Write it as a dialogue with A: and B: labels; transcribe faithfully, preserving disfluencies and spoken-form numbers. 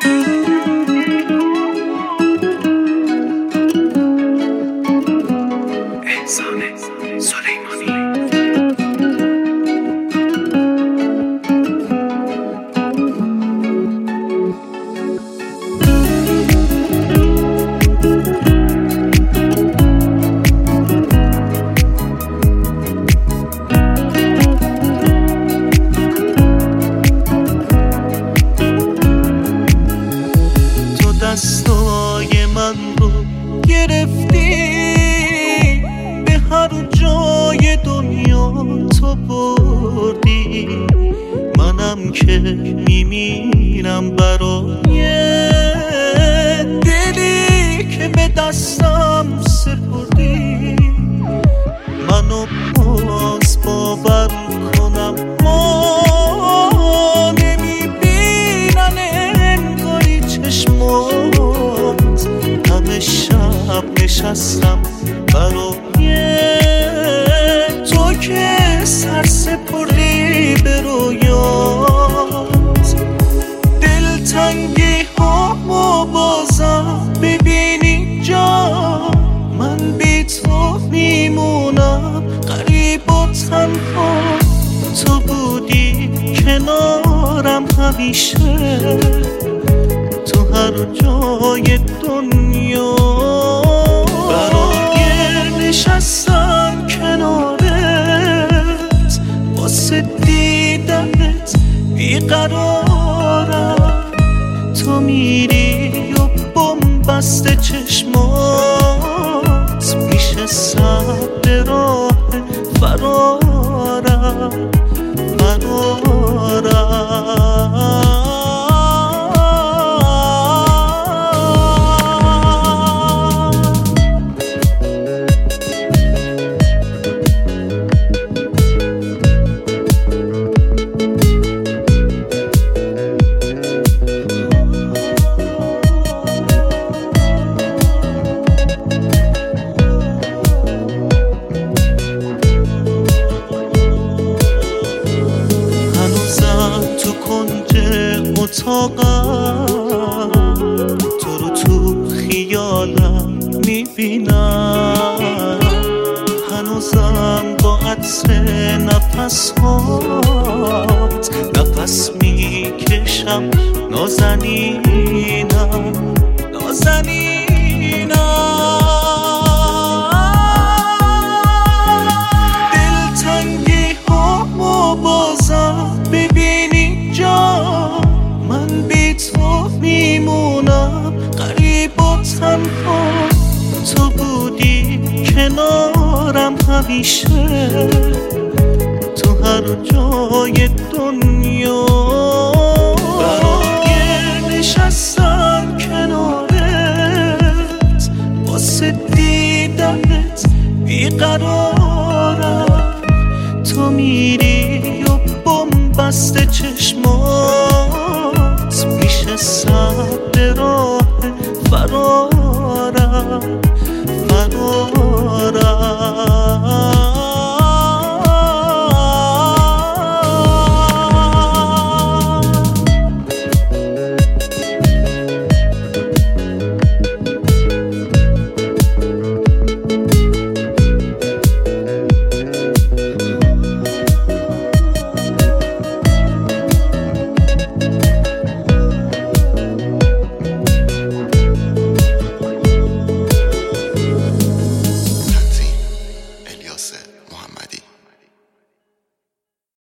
A: دستای من رو گرفتی، به هر جای دنیا تو بردی. منم که میمیرم برای دلی که به دستم سپردی. منو باز باور کنم ما نمیبینن انگاری چشمات. همه شب نشستم برای تو که سر سپردی به رویات. دلتنگی ها و بازم ببینی جا، من بی تو میمونم غریب و تنها. تو بودی کنارم همیشه، تو هر جای دنیا. برای نشستم کنارت، واسه دیدنت بیقرارم. تو میری و بن‌بسته چشمات، میشه صبر راه فرارم فرارم. اتاقم تو رو تو خیالم میبینم، هنوزم با عطر نفس هات نفس میکشم. نازنینم نازنینم. دلتنگی ها و بازم ببینی جا، من بی تو میمونم غریب و تنها. تو بودی کنارم همیشه، تو هر جای دنیا. برای نشستم کنارت، واسه دیدنت بیقرارم. تو میری و بن‌بسته چشمات، میشه